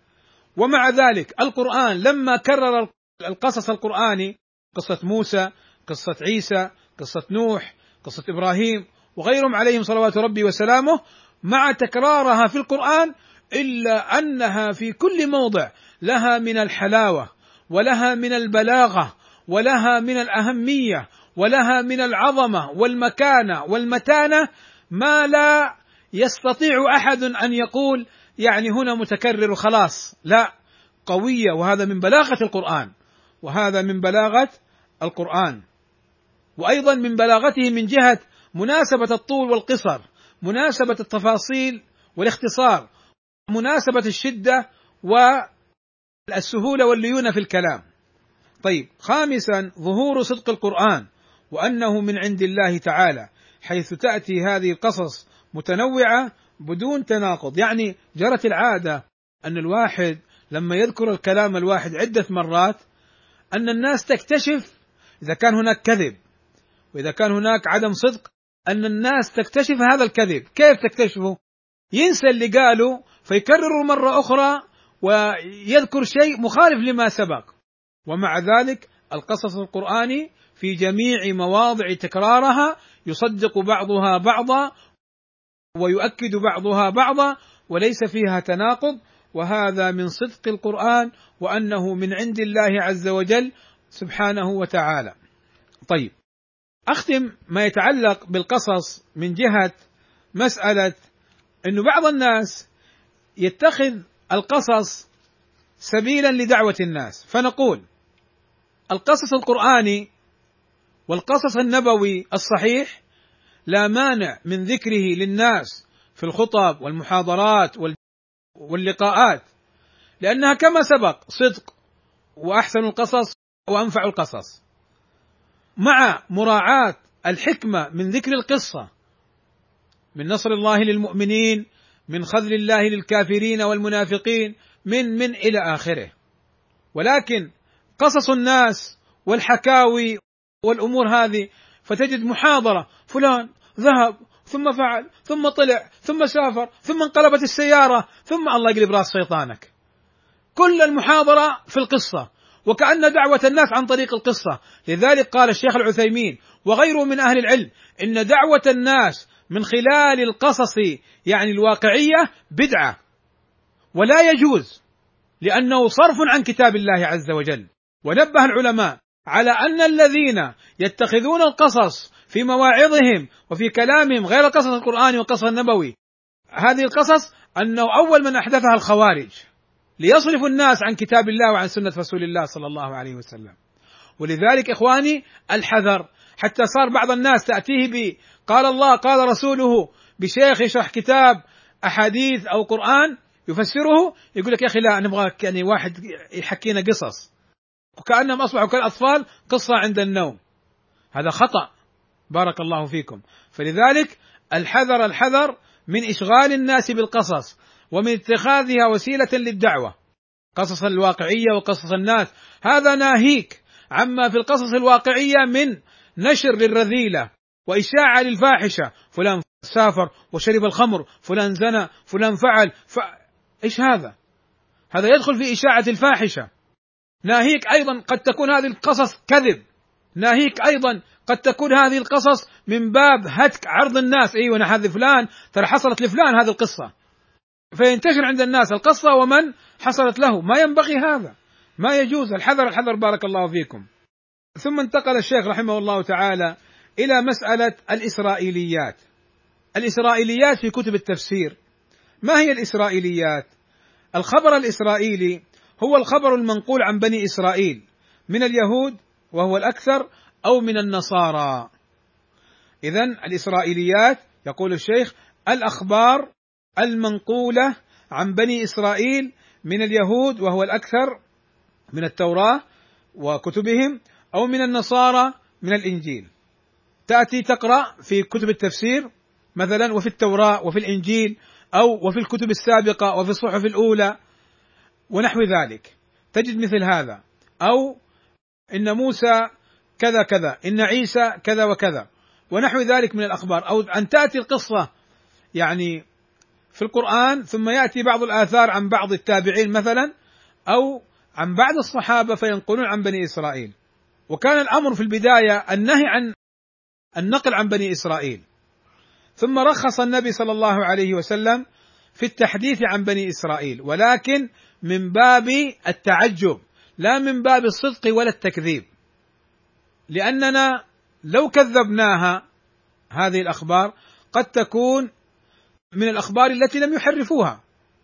ومع ذلك القرآن لما كرر القصص القرآني، قصة موسى، قصة عيسى، قصة نوح، قصة إبراهيم وغيرهم عليهم صلوات ربي وسلامه، مع تكرارها في القرآن إلا أنها في كل موضع لها من الحلاوة ولها من البلاغة ولها من الأهمية ولها من العظمة والمكانة والمتانة ما لا يستطيع أحد أن يقول يعني هنا متكرر خلاص، لا، قوية. وهذا من بلاغة القرآن، وهذا من بلاغة القرآن، وأيضا من بلاغته من جهة مناسبة الطول والقصر، مناسبة التفاصيل والاختصار، مناسبة الشدة والسهولة والليونة في الكلام. طيب، خامسا، ظهور صدق القرآن وأنه من عند الله تعالى، حيث تأتي هذه القصص متنوعة بدون تناقض. يعني جرت العادة أن الواحد لما يذكر الكلام الواحد عدة مرات أن الناس تكتشف إذا كان هناك كذب وإذا كان هناك عدم صدق، أن الناس تكتشف هذا الكذب. كيف تكتشفه؟ ينسى اللي قاله فيكرره مرة أخرى ويذكر شيء مخالف لما سبق. ومع ذلك القصص القرآني في جميع مواضع تكرارها يصدق بعضها بعضا ويؤكد بعضها بعضا وليس فيها تناقض، وهذا من صدق القرآن وأنه من عند الله عز وجل سبحانه وتعالى. طيب، أختم ما يتعلق بالقصص من جهة مسألة أن بعض الناس يتخذ القصص سبيلا لدعوة الناس، فنقول: القصص القرآني والقصص النبوي الصحيح لا مانع من ذكره للناس في الخطب والمحاضرات واللقاءات، لأنها كما سبق صدق وأحسن القصص وأنفع القصص، مع مراعاة الحكمة من ذكر القصة، من نصر الله للمؤمنين، من خذل الله للكافرين والمنافقين، من من إلى آخره. ولكن قصص الناس والحكاوي والأمور هذه، فتجد محاضرة فلان ذهب ثم فعل ثم طلع ثم سافر ثم انقلبت السيارة ثم الله يقلب راس شيطانك، كل المحاضرة في القصة وكأن دعوة الناس عن طريق القصة. لذلك قال الشيخ العثيمين وغيره من أهل العلم إن دعوة الناس من خلال القصص يعني الواقعية بدعة ولا يجوز، لأنه صرف عن كتاب الله عز وجل. ونبه العلماء على أن الذين يتخذون القصص في مواعظهم وفي كلامهم غير القصص القرآني والقصص النبوي، هذه القصص أنه أول من أحدثها الخوارج ليصرف الناس عن كتاب الله وعن سنة رسول الله صلى الله عليه وسلم. ولذلك إخواني الحذر، حتى صار بعض الناس تأتيه ب قال الله قال رسوله بشيخ يشرح كتاب أحاديث أو قرآن يفسره، يقول لك: يا أخي لا، نبغى يعني واحد يحكينا قصص، وكأنهم أصبحوا كالأطفال قصة عند النوم. هذا خطأ، بارك الله فيكم. فلذلك الحذر الحذر من إشغال الناس بالقصص ومن اتخاذها وسيلة للدعوة، قصص الواقعية وقصص الناس، هذا ناهيك عما في القصص الواقعية من نشر للرذيلة وإشاعة للفاحشة، فلان سافر وشرب الخمر، فلان زنى، فلان فعل ف... إيش هذا؟ هذا يدخل في إشاعة الفاحشة. ناهيك أيضا قد تكون هذه القصص كذب، ناهيك أيضا قد تكون هذه القصص من باب هتك عرض الناس، أيوة أنا هذه فلان ترى حصلت لفلان هذه القصة، فينتشر عند الناس القصة ومن حصلت له. ما ينبغي هذا، ما يجوز، الحذر الحذر بارك الله فيكم. ثم انتقل الشيخ رحمه الله تعالى إلى مسألة الإسرائيليات. الإسرائيليات في كتب التفسير. ما هي الإسرائيليات؟ الخبر الإسرائيلي هو الخبر المنقول عن بني إسرائيل من اليهود وهو الأكثر أو من النصارى. إذن الإسرائيليات يقول الشيخ الأخبار المنقولة عن بني إسرائيل من اليهود وهو الأكثر من التوراة وكتبهم، أو من النصارى من الإنجيل. تأتي تقرأ في كتب التفسير مثلا وفي التوراة وفي الإنجيل أو وفي الكتب السابقة وفي الصحف الأولى ونحو ذلك، تجد مثل هذا، أو إن موسى كذا كذا، إن عيسى كذا وكذا ونحو ذلك من الأخبار، أو أن تأتي القصة يعني في القرآن ثم يأتي بعض الآثار عن بعض التابعين مثلا أو عن بعض الصحابة فينقلون عن بني إسرائيل. وكان الأمر في البداية النهي عن النقل عن بني إسرائيل، ثم رخص النبي صلى الله عليه وسلم في التحديث عن بني إسرائيل، ولكن من باب التعجب لا من باب الصدق ولا التكذيب، لأننا لو كذبناها هذه الأخبار قد تكون من الأخبار التي لم يحرفوها،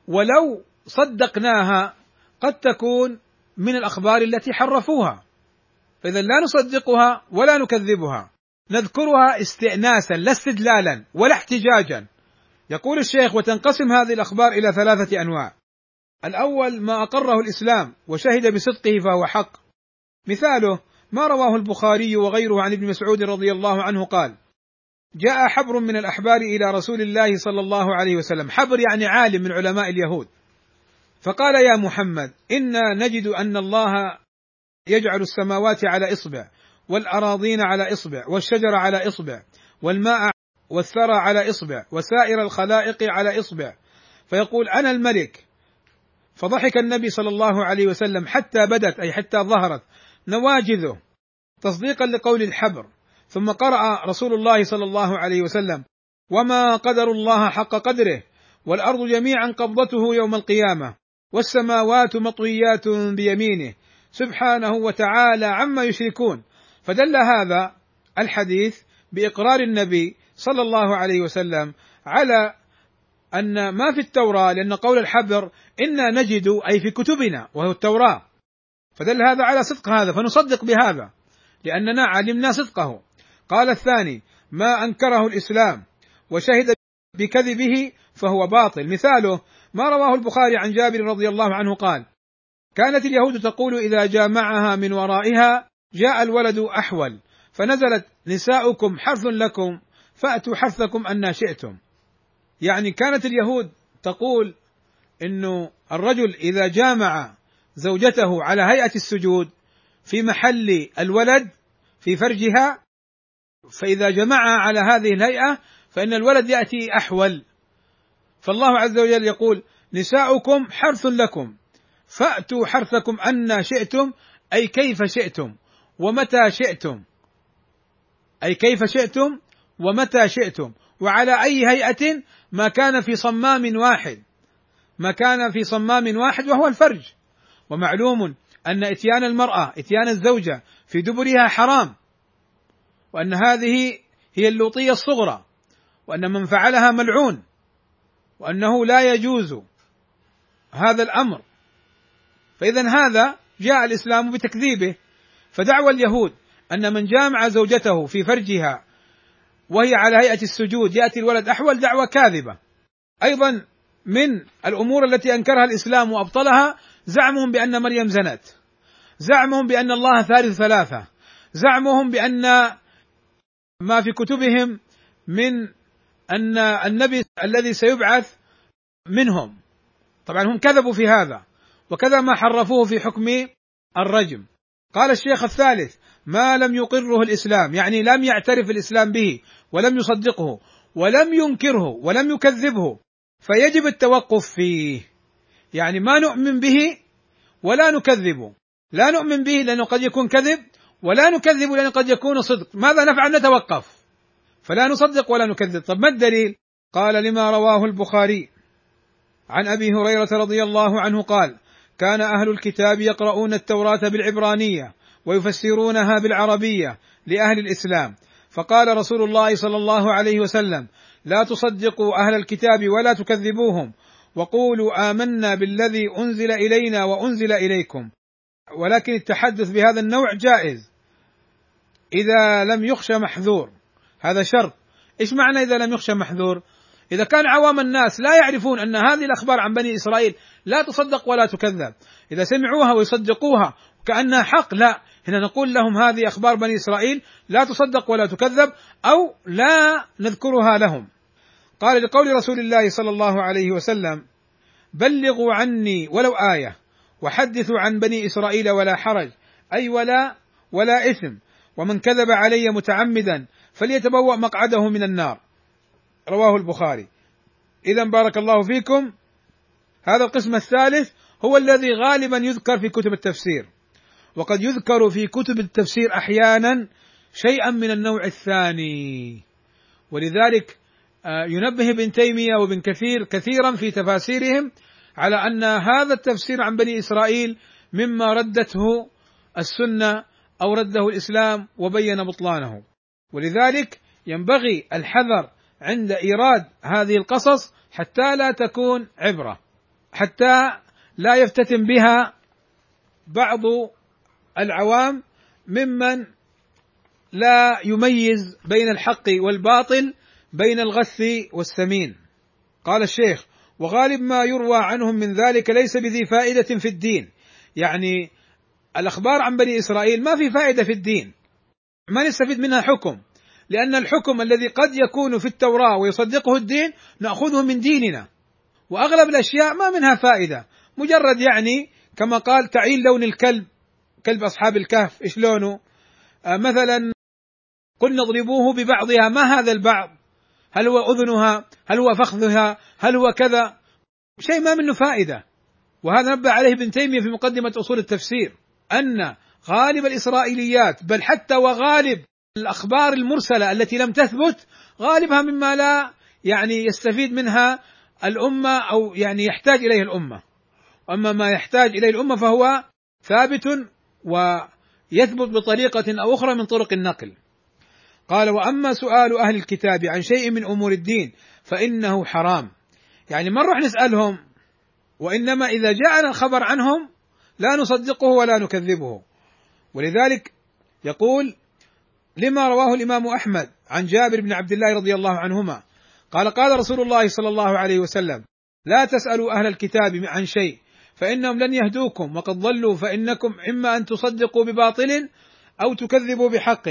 ولو صدقناها قد تكون من الأخبار التي حرفوها، فإذا لا نصدقها ولا نكذبها، نذكرها استئناسا لا استدلالا ولا احتجاجا. يقول الشيخ وتنقسم هذه الأخبار إلى ثلاثة أنواع. الأول ما أقره الإسلام وشهد بصدقه فهو حق، مثاله ما رواه البخاري وغيره عن ابن مسعود رضي الله عنه قال: جاء حبر من الأحبار إلى رسول الله صلى الله عليه وسلم، حبر يعني عالم من علماء اليهود، فقال: يا محمد إنا نجد أن الله يجعل السماوات على إصبع، والأراضين على إصبع، والشجر على إصبع، والماء والثرى على إصبع، وسائر الخلائق على إصبع، فيقول أنا الملك. فضحك النبي صلى الله عليه وسلم حتى بدت أي حتى ظهرت نواجذه تصديقا لقول الحبر، ثم قرأ رسول الله صلى الله عليه وسلم: وما قدر الله حق قدره، والأرض جميعا قبضته يوم القيامة، والسماوات مطويات بيمينه سبحانه وتعالى عما يشركون. فدل هذا الحديث بإقرار النبي صلى الله عليه وسلم على أن ما في التوراة، لأن قول الحبر إنا نجد أي في كتبنا وهو التوراة، فدل هذا على صدق هذا فنصدق بهذا لأننا علمنا صدقه. قال الثاني ما أنكره الإسلام وشهد بكذبه فهو باطل، مثاله ما رواه البخاري عن جابر رضي الله عنه قال: كانت اليهود تقول إذا جامعها من ورائها جاء الولد أحول، فنزلت نساؤكم حرث لكم فأتوا حرثكم أن شئتم. يعني كانت اليهود تقول إنه الرجل إذا جامع زوجته على هيئة السجود في محل الولد في فرجها، فإذا جمعها على هذه الهيئة فإن الولد يأتي أحول. فالله عز وجل يقول: نساؤكم حرث لكم فأتوا حرثكم أن شئتم، أي كيف شئتم ومتى شئتم، أي كيف شئتم ومتى شئتم، وعلى أي هيئة ما كان في صمام واحد، ما كان في صمام واحد وهو الفرج. ومعلوم أن إتيان المرأة إتيان الزوجة في دبرها حرام، وأن هذه هي اللوطية الصغرى، وأن من فعلها ملعون، وأنه لا يجوز هذا الأمر. فإذا هذا جاء الإسلام بتكذيبه. فدعوى اليهود أن من جامع زوجته في فرجها وهي على هيئة السجود يأتي الولد أحول دعوى كاذبة. أيضا من الأمور التي أنكرها الإسلام وأبطلها زعمهم بأن مريم زنت، زعمهم بأن الله ثالث ثلاثة، زعمهم بأن ما في كتبهم من أن النبي الذي سيبعث منهم. طبعا هم كذبوا في هذا، وكذا ما حرفوه في حكم الرجم. قال الشيخ الثالث: ما لم يقره الإسلام، يعني لم يعترف الإسلام به ولم يصدقه ولم ينكره ولم يكذبه، فيجب التوقف فيه. يعني ما نؤمن به ولا نكذبه، لا نؤمن به لأنه قد يكون كذب، ولا نكذبه لأنه قد يكون صدق. ماذا نفعل؟ نتوقف، فلا نصدق ولا نكذب. طب ما الدليل؟ قال: لما رواه البخاري عن أبي هريرة رضي الله عنه قال: كان أهل الكتاب يقرؤون التوراة بالعبرانية ويفسرونها بالعربية لأهل الإسلام، فقال رسول الله صلى الله عليه وسلم: لا تصدقوا أهل الكتاب ولا تكذبوهم، وقولوا آمنا بالذي أنزل إلينا وأنزل إليكم. ولكن التحدث بهذا النوع جائز إذا لم يخشى محذور، هذا شرط. إيش معنى إذا لم يخشى محذور؟ إذا كان عوام الناس لا يعرفون أن هذه الأخبار عن بني إسرائيل لا تصدق ولا تكذب، إذا سمعوها ويصدقوها كأنها حق، لا، هنا نقول لهم هذه أخبار بني إسرائيل لا تصدق ولا تكذب، أو لا نذكرها لهم. قال: لقول رسول الله صلى الله عليه وسلم: بلغوا عني ولو آية وحدثوا عن بني إسرائيل ولا حرج، أي ولا ولا إثم، ومن كذب علي متعمدا فليتبوأ مقعده من النار. رواه البخاري. إذن بارك الله فيكم، هذا القسم الثالث هو الذي غالبا يذكر في كتب التفسير، وقد يذكر في كتب التفسير أحيانا شيئا من النوع الثاني، ولذلك ينبه ابن تيمية وابن كثير كثيرا في تفاسيرهم على أن هذا التفسير عن بني إسرائيل مما ردته السنة أو رده الإسلام وبين بطلانه. ولذلك ينبغي الحذر عند إيراد هذه القصص حتى لا تكون عبرة، حتى لا يفتتن بها بعض العوام ممن لا يميز بين الحق والباطل، بين الغث والسمين. قال الشيخ: وغالب ما يروى عنهم من ذلك ليس بذي فائدة في الدين. يعني الأخبار عن بني إسرائيل ما في فائدة في الدين، ما نستفيد منها حكم، لأن الحكم الذي قد يكون في التوراة ويصدقه الدين نأخذه من ديننا، وأغلب الأشياء ما منها فائدة، مجرد يعني كما قال تعيين لون الكلب، كلب أصحاب الكهف إيش لونه؟ آه مثلا قلنا اضربوه ببعضها، ما هذا البعض؟ هل هو أذنها؟ هل هو فخذها؟ هل هو كذا؟ شيء ما منه فائدة. وهذا نبه عليه ابن تيمية في مقدمة أصول التفسير، أن غالب الإسرائيليات بل حتى وغالب الأخبار المرسلة التي لم تثبت غالبها مما لا يعني يستفيد منها الأمة أو يعني يحتاج إليه الأمة، أما ما يحتاج إليه الأمة فهو ثابت ويثبت بطريقة أو أخرى من طرق النقل. قال: وأما سؤال أهل الكتاب عن شيء من أمور الدين فإنه حرام. يعني ما نروح نسألهم، وإنما إذا جاءنا الخبر عنهم لا نصدقه ولا نكذبه. ولذلك يقول: لما رواه الإمام أحمد عن جابر بن عبد الله رضي الله عنهما قال: قال رسول الله صلى الله عليه وسلم: لا تسألوا أهل الكتاب عن شيء فإنهم لن يهدوكم وقد ضلوا، فإنكم إما أن تصدقوا بباطل أو تكذبوا بحق،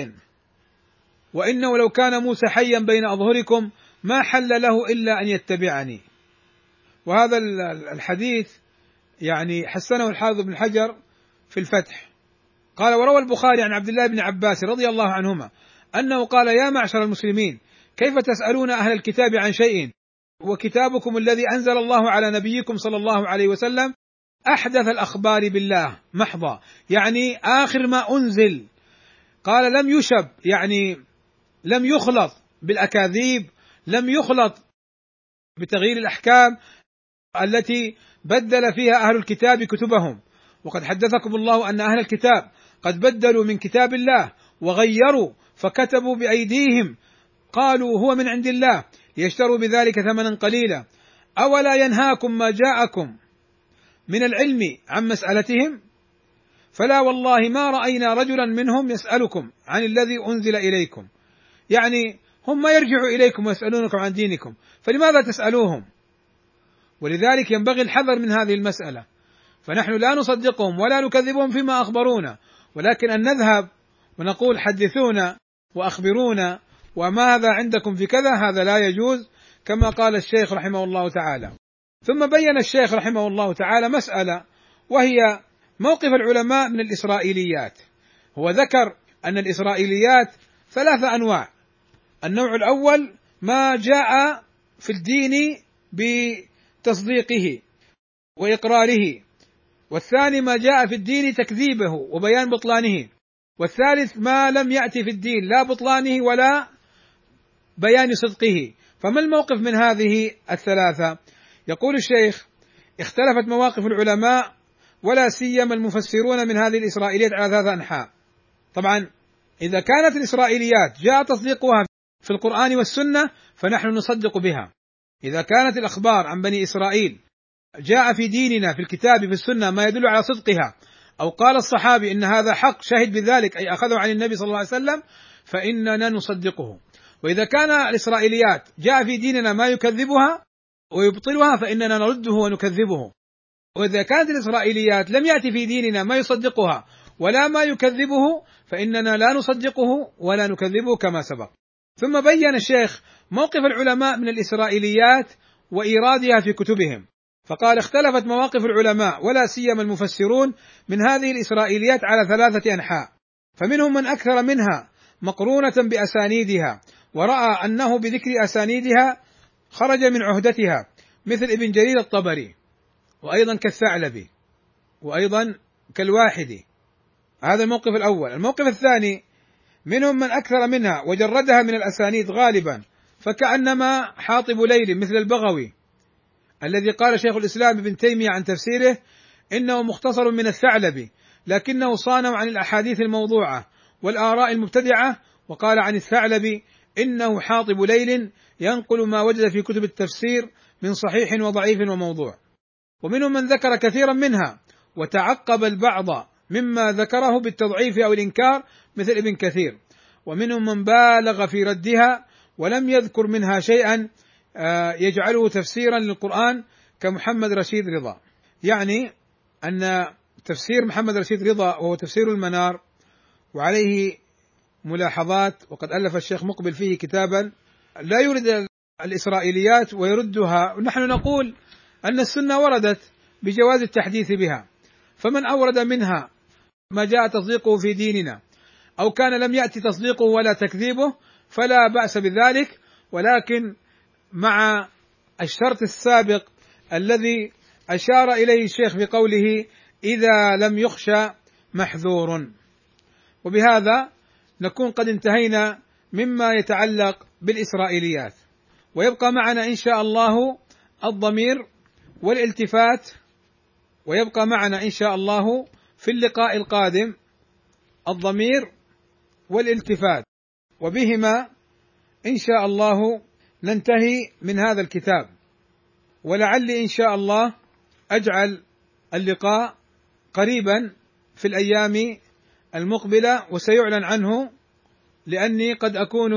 وإنه لو كان موسى حيا بين أظهركم ما حل له إلا أن يتبعني. وهذا الحديث يعني حسنه الحافظ بن حجر في الفتح. قال: وروى البخاري عن عبد الله بن عباس رضي الله عنهما أنه قال: يا معشر المسلمين، كيف تسألون أهل الكتاب عن شيء وكتابكم الذي أنزل الله على نبيكم صلى الله عليه وسلم أحدث الأخبار بالله محضا، يعني آخر ما أنزل. قال: لم يشب، يعني لم يخلط بالأكاذيب، لم يخلط بتغيير الأحكام التي بدل فيها أهل الكتاب كتبهم. وقد حدثكم الله أن أهل الكتاب قد بدلوا من كتاب الله وغيروا فكتبوا بأيديهم، قالوا هو من عند الله ليشتروا بذلك ثمنا قليلا. أولا ينهاكم ما جاءكم من العلم عن مسألتهم؟ فلا والله ما رأينا رجلا منهم يسألكم عن الذي أنزل إليكم. يعني هم ما يرجعوا إليكم ويسألونكم عن دينكم، فلماذا تسألوهم؟ ولذلك ينبغي الحذر من هذه المسألة. فنحن لا نصدقهم ولا نكذبهم فيما أخبرونا، ولكن أن نذهب ونقول حدثونا وأخبرونا وماذا عندكم في كذا، هذا لا يجوز، كما قال الشيخ رحمه الله تعالى. ثم بين الشيخ رحمه الله تعالى مسألة، وهي موقف العلماء من الإسرائيليات. هو ذكر أن الإسرائيليات ثلاثة أنواع. النوع الأول ما جاء في الدين بتصديقه وإقراره، والثاني ما جاء في الدين تكذيبه وبيان بطلانه، والثالث ما لم يأتي في الدين لا بطلانه ولا بيان صدقه. فما الموقف من هذه الثلاثة؟ يقول الشيخ: اختلفت مواقف العلماء ولا سيما المفسرون من هذه الإسرائيليات على ثلاثة أنحاء. طبعا إذا كانت الإسرائيليات جاء تصديقها في القرآن والسنة فنحن نصدق بها. إذا كانت الأخبار عن بني إسرائيل جاء في ديننا في الكتاب في السنة ما يدل على صدقها، أو قال الصحابي إن هذا حق شهد بذلك أي أخذه عن النبي صلى الله عليه وسلم، فإننا نصدقه. وإذا كان الإسرائيليات جاء في ديننا ما يكذبها ويبطلها فإننا نرده ونكذبه. وإذا كانت الإسرائيليات لم يأتي في ديننا ما يصدقها ولا ما يكذبه فإننا لا نصدقه ولا نكذبه كما سبق. ثم بين الشيخ موقف العلماء من الإسرائيليات وإيرادها في كتبهم، فقال: اختلفت مواقف العلماء ولا سيما المفسرون من هذه الإسرائيليات على ثلاثة أنحاء، فمنهم من أكثر منها مقرونة بأسانيدها ورأى أنه بذكر أسانيدها خرج من عهدتها، مثل ابن جرير الطبري، وأيضا كالثعلبي، وأيضا كالواحدي. هذا الموقف الأول. الموقف الثاني: منهم من أكثر منها وجردها من الأسانيد غالبا، فكأنما حاطب ليل مثل البغوي الذي قال شيخ الإسلام ابن تيمية عن تفسيره إنه مختصر من الثعلبي، لكنه صانع عن الأحاديث الموضوعة والآراء المبتدعة، وقال عن الثعلبي إنه حاطب ليل ينقل ما وجد في كتب التفسير من صحيح وضعيف وموضوع. ومنهم من ذكر كثيرا منها وتعقب البعض مما ذكره بالتضعيف أو الإنكار مثل ابن كثير. ومنهم من بالغ في ردها ولم يذكر منها شيئا يجعله تفسيرا للقرآن كمحمد رشيد رضا. يعني أن تفسير محمد رشيد رضا وهو تفسير المنار وعليه ملاحظات، وقد ألف الشيخ مقبل فيه كتابا لا يرد الإسرائيليات ويردها، ونحن نقول أن السنة وردت بجواز التحديث بها، فمن أورد منها ما جاء تصديقه في ديننا أو كان لم يأتي تصديقه ولا تكذيبه فلا بأس بذلك، ولكن مع الشرط السابق الذي أشار إليه الشيخ بقوله: إذا لم يخشى محذور. وبهذا نكون قد انتهينا مما يتعلق بالإسرائيليات، ويبقى معنا إن شاء الله الضمير والالتفات، ويبقى معنا إن شاء الله في اللقاء القادم الضمير والالتفات، وبهما إن شاء الله ننتهي من هذا الكتاب. ولعلي إن شاء الله أجعل اللقاء قريبا في الأيام المقبلة، وسيعلن عنه لأني قد أكون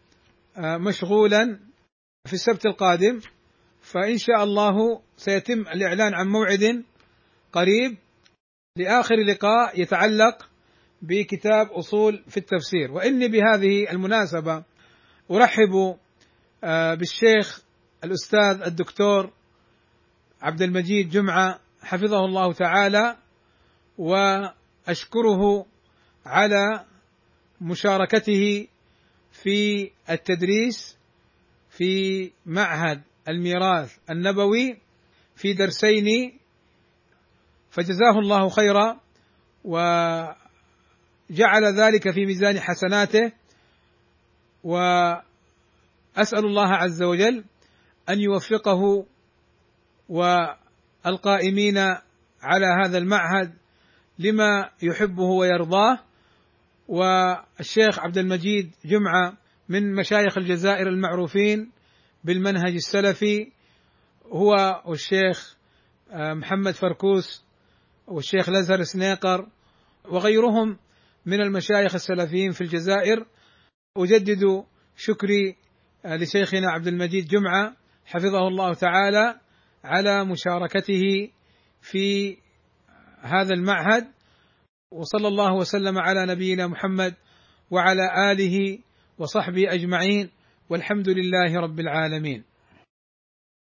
مشغولا في السبت القادم، فإن شاء الله سيتم الإعلان عن موعد قريب لآخر لقاء يتعلق بكتاب أصول في التفسير. وإني بهذه المناسبة أرحب بالشيخ الأستاذ الدكتور عبد المجيد جمعة حفظه الله تعالى، وأشكره على مشاركته في التدريس في معهد الميراث النبوي في درسين، فجزاه الله خيرا وجعل ذلك في ميزان حسناته. وأسأل الله عز وجل أن يوفقه والقائمين على هذا المعهد لما يحبه ويرضاه. والشيخ عبد المجيد جمعة من مشايخ الجزائر المعروفين بالمنهج السلفي، هو والشيخ محمد فركوس والشيخ الأزهر سنيقر وغيرهم من المشايخ السلفيين في الجزائر. أجدد شكري لشيخنا عبد المجيد جمعة حفظه الله تعالى على مشاركته في هذا المعهد، وصلى الله وسلم على نبينا محمد وعلى آله وصحبه أجمعين، والحمد لله رب العالمين.